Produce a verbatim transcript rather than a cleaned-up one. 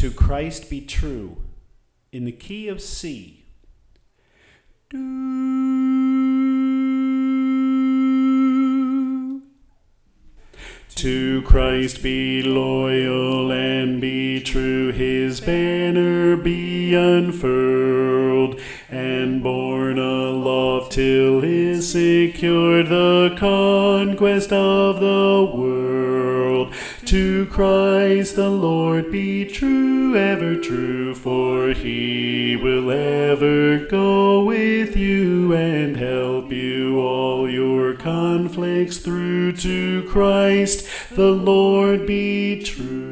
To Christ be true, in the key of C. Do. To Christ be loyal and be true, his banner be unfurled, and borne aloft till is secured the conquest of the world. To Christ the Lord be true, ever true, for he will ever go with you and help you all your conflicts through. To Christ the Lord be true.